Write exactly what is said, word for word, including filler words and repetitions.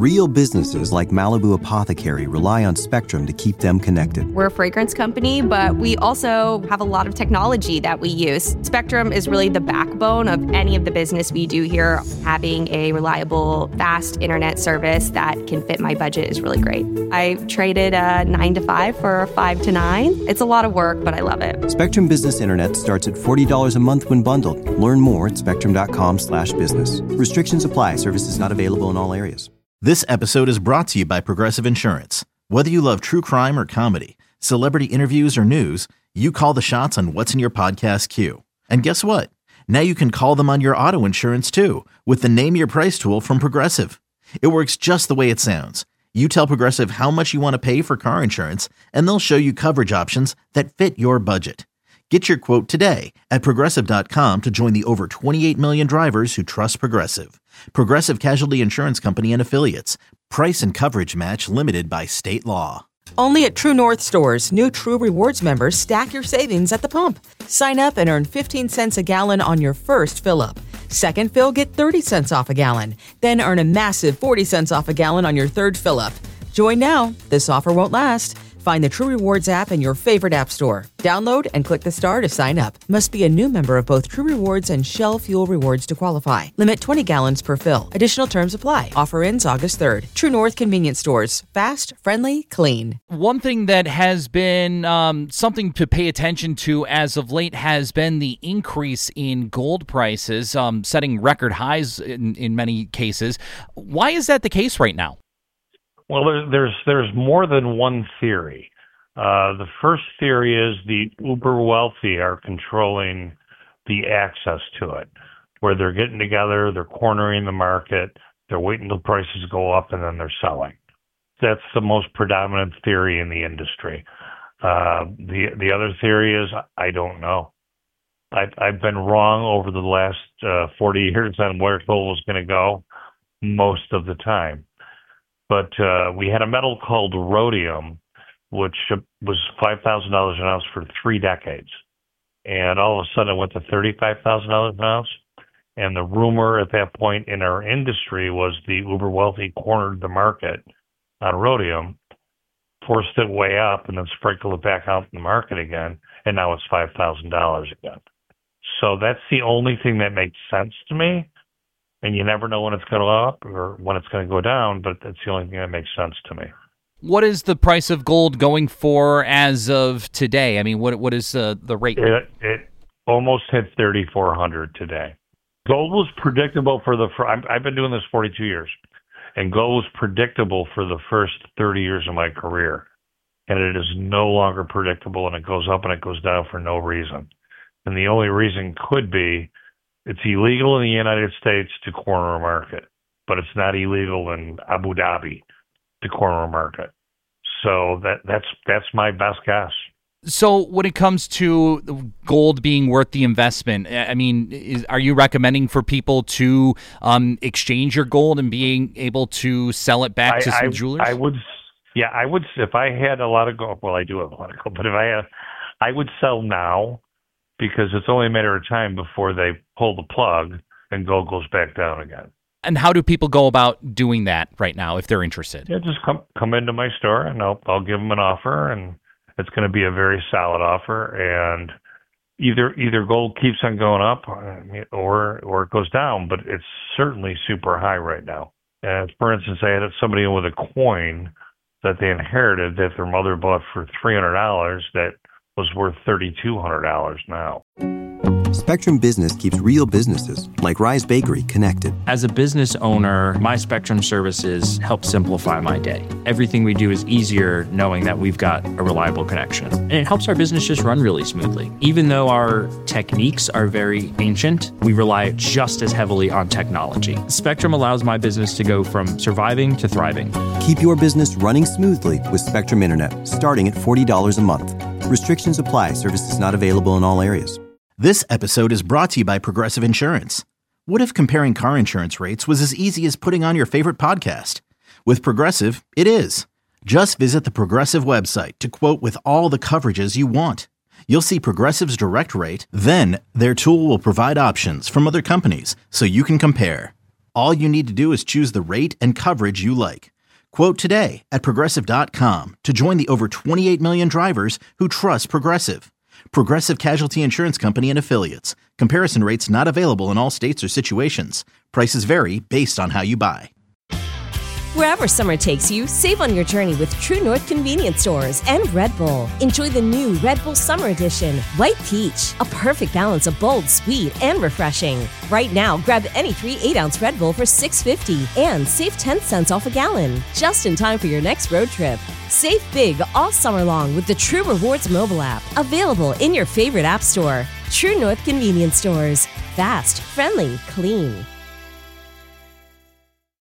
Real businesses like Malibu Apothecary rely on Spectrum to keep them connected. We're a fragrance company, but we also have a lot of technology that we use. Spectrum is really the backbone of any of the business we do here. Having a reliable, fast internet service that can fit my budget is really great. I traded a nine to five for a five to nine. It's a lot of work, but I love it. Spectrum Business Internet starts at forty dollars a month when bundled. Learn more at spectrum.com slash business. Restrictions apply. Services not available in all areas. This episode is brought to you by Progressive Insurance. Whether you love true crime or comedy, celebrity interviews or news, you call the shots on what's in your podcast queue. And guess what? Now you can call them on your auto insurance too with the Name Your Price tool from Progressive. It works just the way it sounds. You tell Progressive how much you want to pay for car insurance, and they'll show you coverage options that fit your budget. Get your quote today at Progressive dot com to join the over twenty-eight million drivers who trust Progressive. Progressive Casualty Insurance Company and Affiliates. Price and coverage match limited by state law. Only at True North stores, new True Rewards members stack your savings at the pump. Sign up and earn fifteen cents a gallon on your first fill-up. Second fill, get thirty cents off a gallon. Then earn a massive forty cents off a gallon on your third fill-up. Join now. This offer won't last. Find the True Rewards app in your favorite app store. Download and click the star to sign up. Must be a new member of both True Rewards and Shell Fuel Rewards to qualify. Limit twenty gallons per fill. Additional terms apply. Offer ends August third. True North Convenience Stores. Fast, friendly, clean. One thing that has been um, something to pay attention to as of late has been the increase in gold prices, um, setting record highs in, in many cases. Why is that the case right now? Well, there's there's, there's more than one theory. Uh, the first theory is the uber wealthy are controlling the access to it, where they're getting together, they're cornering the market, they're waiting till prices go up, and then they're selling. That's the most predominant theory in the industry. Uh, the the other theory is I don't know. I've, I've been wrong over the last uh, forty years on where gold was going to go most of the time. But uh, we had a metal called rhodium, which was five thousand dollars an ounce for three decades. And all of a sudden it went to thirty-five thousand dollars an ounce. And the rumor at that point in our industry was the uber wealthy cornered the market on rhodium, forced it way up, and then sprinkled it back out in the market again. And now it's five thousand dollars again. So that's the only thing that makes sense to me. And you never know when it's going to go up or when it's going to go down, but that's the only thing that makes sense to me. What is the price of gold going for as of today? I mean, what what is uh, the rate? It, it almost hit thirty-four hundred today. Gold was predictable for the first, I've been doing this forty-two years, and gold was predictable for the first thirty years of my career. And it is no longer predictable, and it goes up and it goes down for no reason. And the only reason could be it's illegal in the United States to corner a market, but it's not illegal in Abu Dhabi to corner a market. So that that's that's my best guess. So when it comes to gold being worth the investment, I mean, is, are you recommending for people to um, exchange your gold and being able to sell it back I, to some I, jewelers? I would, yeah, I would. If I had a lot of gold, well, I do have a lot of gold, but if I had, I would sell now. Because it's only a matter of time before they pull the plug and gold goes back down again. And how do people go about doing that right now if they're interested? Yeah, just come come into my store and I'll I'll give them an offer, and it's going to be a very solid offer. And either either gold keeps on going up or or it goes down, but it's certainly super high right now. And for instance, I had somebody with a coin that they inherited that their mother bought for three hundred dollars that was worth thirty-two hundred dollars now. Spectrum Business keeps real businesses, like Rise Bakery, connected. As a business owner, my Spectrum services help simplify my day. Everything we do is easier knowing that we've got a reliable connection. And it helps our business just run really smoothly. Even though our techniques are very ancient, we rely just as heavily on technology. Spectrum allows my business to go from surviving to thriving. Keep your business running smoothly with Spectrum Internet, starting at forty dollars a month. Restrictions apply. Services not available in all areas. This episode is brought to you by Progressive Insurance. What if comparing car insurance rates was as easy as putting on your favorite podcast? With Progressive, it is. Just visit the Progressive website to quote with all the coverages you want. You'll see Progressive's direct rate, then their tool will provide options from other companies so you can compare. All you need to do is choose the rate and coverage you like. Quote today at Progressive dot com to join the over twenty-eight million drivers who trust Progressive. Progressive Casualty Insurance Company and Affiliates. Comparison rates not available in all states or situations. Prices vary based on how you buy. Wherever summer takes you, save on your journey with True North Convenience Stores and Red Bull. Enjoy the new Red Bull Summer Edition, White Peach, a perfect balance of bold, sweet, and refreshing. Right now, grab any three eight-ounce Red Bull for six fifty and save ten cents off a gallon, just in time for your next road trip. Save big all summer long with the True Rewards mobile app, available in your favorite app store. True North Convenience Stores. Fast, friendly, clean.